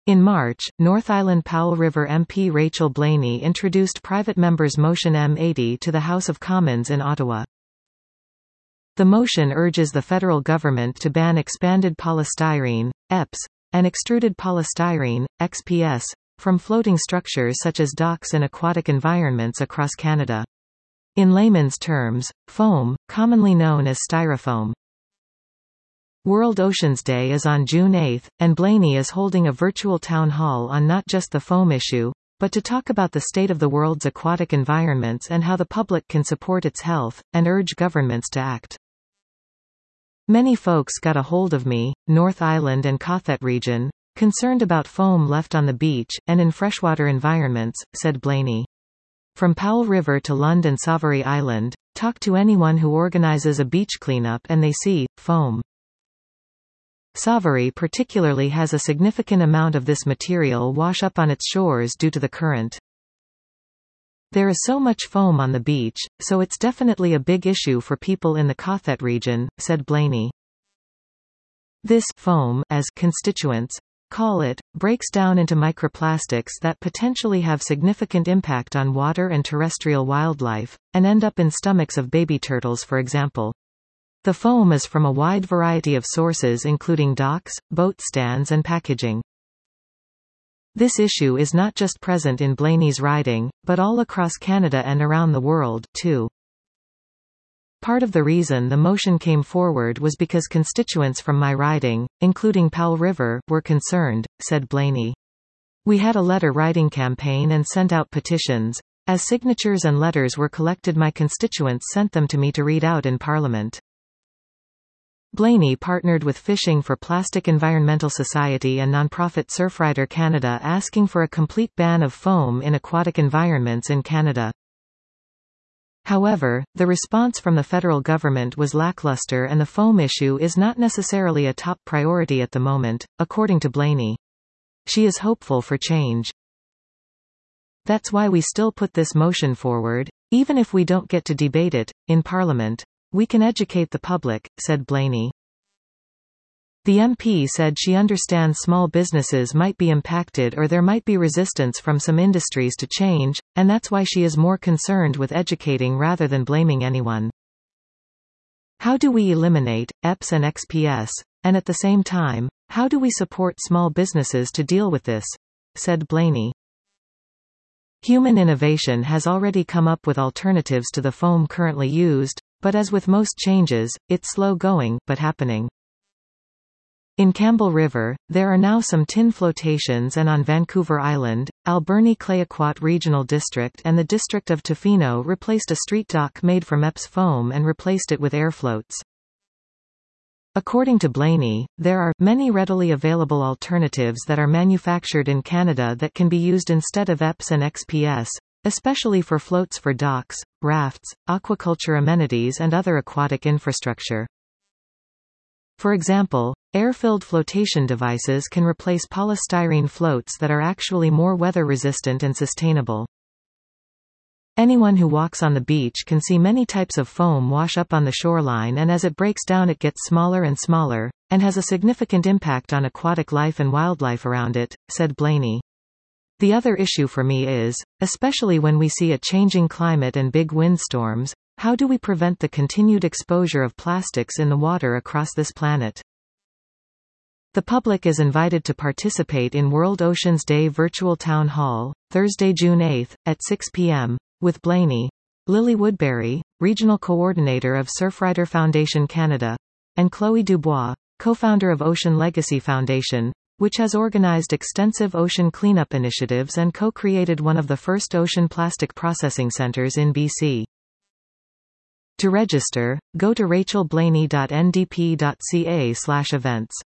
In March, North Island Powell River MP Rachel Blaney introduced Private Members Motion M80 to the House of Commons in Ottawa. The motion urges the federal government to ban expanded polystyrene, EPS, and extruded polystyrene, XPS, from floating structures such as docks and aquatic environments across Canada. In layman's terms, foam, commonly known as styrofoam. World Oceans Day is on June 8, and Blaney is holding a virtual town hall on not just the foam issue, but to talk about the state of the world's aquatic environments and how the public can support its health, and urge governments to act. Many folks got a hold of me, North Island and Cothet region, concerned about foam left on the beach, and in freshwater environments, said Blaney. From Powell River to Lund and Sauvory Island, talk to anyone who organizes a beach cleanup and they see foam. Sauvory particularly has a significant amount of this material wash up on its shores due to the current. There is so much foam on the beach, so it's definitely a big issue for people in the Cothet region, said Blaney. This foam, as constituents call it, breaks down into microplastics that potentially have significant impact on water and terrestrial wildlife, and end up in stomachs of baby turtles, for example. The foam is from a wide variety of sources including docks, boat stands and packaging. This issue is not just present in Blaney's riding, but all across Canada and around the world, too. Part of the reason the motion came forward was because constituents from my riding, including Powell River, were concerned, said Blaney. We had a letter writing campaign and sent out petitions. As signatures and letters were collected, my constituents sent them to me to read out in Parliament. Blaney partnered with Fishing for Plastic Environmental Society and nonprofit Surfrider Canada asking for a complete ban of foam in aquatic environments in Canada. However, the response from the federal government was lackluster and the foam issue is not necessarily a top priority at the moment, according to Blaney. She is hopeful for change. That's why we still put this motion forward, even if we don't get to debate it in Parliament. We can educate the public, said Blaney. The MP said she understands small businesses might be impacted or there might be resistance from some industries to change, and that's why she is more concerned with educating rather than blaming anyone. How do we eliminate EPS and XPS, and at the same time, how do we support small businesses to deal with this? Said Blaney. Human innovation has already come up with alternatives to the foam currently used, but as with most changes, it's slow going, but happening. In Campbell River, there are now some tin flotations, and on Vancouver Island, Alberni Clayoquot Regional District and the District of Tofino replaced a street dock made from EPS foam and replaced it with air floats. According to Blaney, there are many readily available alternatives that are manufactured in Canada that can be used instead of EPS and XPS, especially for floats for docks, rafts, aquaculture amenities and other aquatic infrastructure. For example, air-filled flotation devices can replace polystyrene floats that are actually more weather-resistant and sustainable. Anyone who walks on the beach can see many types of foam wash up on the shoreline, and as it breaks down it gets smaller and smaller, and has a significant impact on aquatic life and wildlife around it, said Blaney. The other issue for me is, especially when we see a changing climate and big windstorms, how do we prevent the continued exposure of plastics in the water across this planet? The public is invited to participate in World Oceans Day Virtual Town Hall, Thursday, June 8, at 6 p.m., with Blaney, Lily Woodbury, Regional Coordinator of Surfrider Foundation Canada, and Chloe Dubois, co-founder of Ocean Legacy Foundation, which has organized extensive ocean cleanup initiatives and co-created one of the first ocean plastic processing centers in BC. To register, go to rachelblaney.ndp.ca/events.